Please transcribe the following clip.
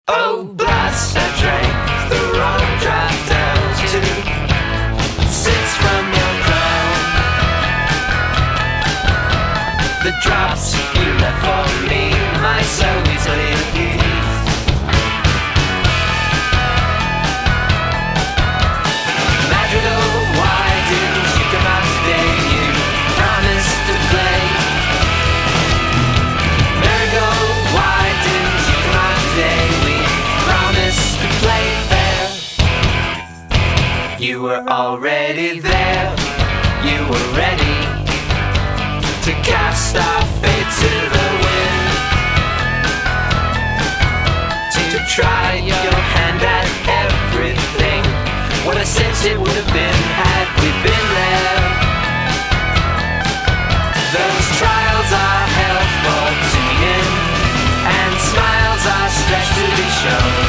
Oh, blast, I drank the wrong draft down to 6 from your crown. The drops you left for me, my so easily appeased. Madrigal, why didn't you come out today? You promised to play. Marigold, why didn't you come out today? We promised to play fair. You were already there. You were ready to cast our fate to the wind, to try your hand at everything. What a sense it would have been had we been there. Those trials are held for tuning in, and smiles are stretched to be shown.